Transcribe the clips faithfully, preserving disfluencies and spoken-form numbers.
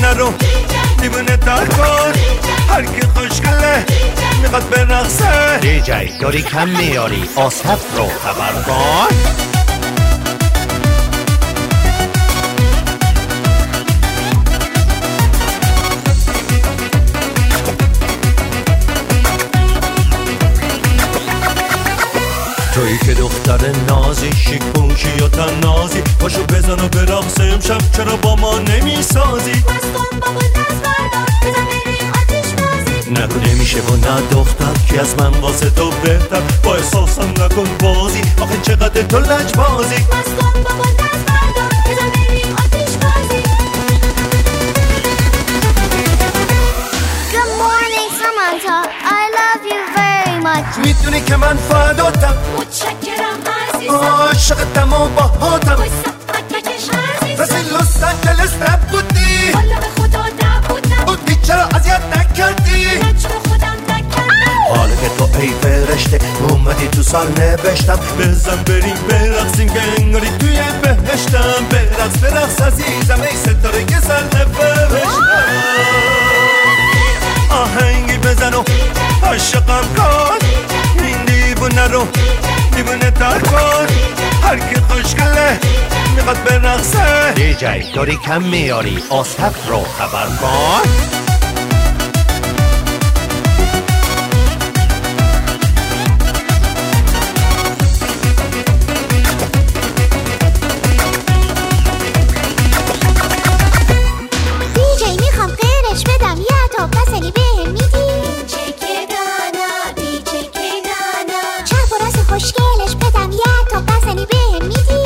دیوونه رو دیوونه تر کن، هر کی خوشگله میخواد برقصه. دی جی داری کم میاری، آصف رو خبر کن. تویی که دختر نازی، شیک پوشی یا تن نازی، پاشو بزن و برقص امشب، چرا با ما نمی سازی؟ مستم بابا دست بردار، بزن بریم آتیش بازی. نگو نمیشه و نه دختر، کی از من واسه تو بهتر، با احساسم نکن بازی، آخه چقدر تو لجبازی. مستم بابا دست بردار، بزن بریم آتیش بازی. Good morning Samantha, I love you very much. میدونی که من فداتم، متشکرم عزیزم، عاشقتم و باهاتم. وایسا بکش عزیزم، رسید لس آنجلس نبودی، والا به خدا نبودم، بودی چرا اذیت نکردی؟ نجم خودم نکردم. حالا که تو ای فرشته اومدی تو سال نوشتم، بزن بریم برقصیم که انگاری توی بهشتم. برقص برقص عزیزم ای ستاره که سر نفرشتم. آهنگی بزن و عاشقم کن، این دیوونه رو دیوونه تر کن، هر کی خوشگله میخواد برقصه. دی جی داری کم میاری، آصف رو خبر کن. دیجی میخوام غیرش بدم، یه تا پسنی بهم میدی؟ دیجی که دانا، دیجی که دانا، چپ و راست خوشگلش بدم، یه تا پسنی بهم میدی؟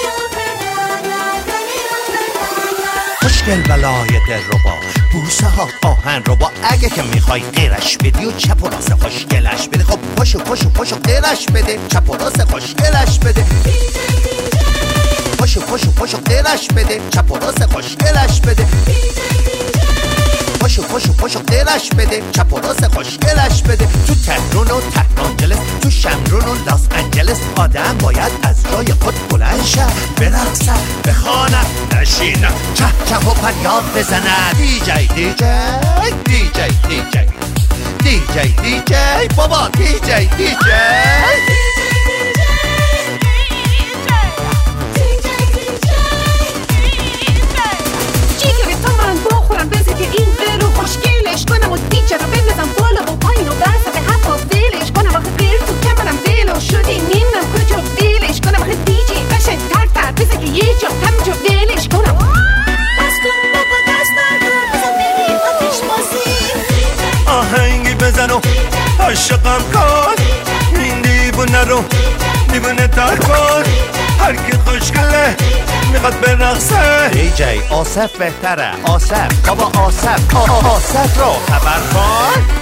خوشگل بلای دل رو با بوسه ها آهن رو با، اگه که میخوای غیرش بدی و چپ و راست خوشگلش بده. خب پاشو پاشو پاشو غیرش بده، چپ و راست خوشگلش بده. پاشو پاشو پاشو غیرش بده، چپ و راست خوشگلش بده. پاشو پاشو پاشو غیرش بده، چپ و راست خوشگلش بده. تو تهران و تهرانجلس، تو شمرون و لاس آنجلس، آدم باید از جای خود بلند شه، برقصه، بخوانه، نشینه، چه چه و فریاد بزنه. دی جی دی جی دی جی دی جی دی جی دی جی بابا دی جی دی جی. خوشگلش کنم و دیجه رو بندازم بالا و پایین و وسط حتی دلش کنم، آخه غیر تو کمرم دل و شدی نمیدونم کجا دلش کنم، آخه دیجی قشنگ تر تر بزن که یه جا همینجا دلش کنم. بس کن بابا دست بردار، بزن بریم آتیش بازی. آهنگی بزن و عاشقم کن، این دیوونه رو دیوونه تر کن، هر کی خوشگله میخواد برقصه. دی جی آصف بهتره، آصف بابا آصف آصف رو خبر کن.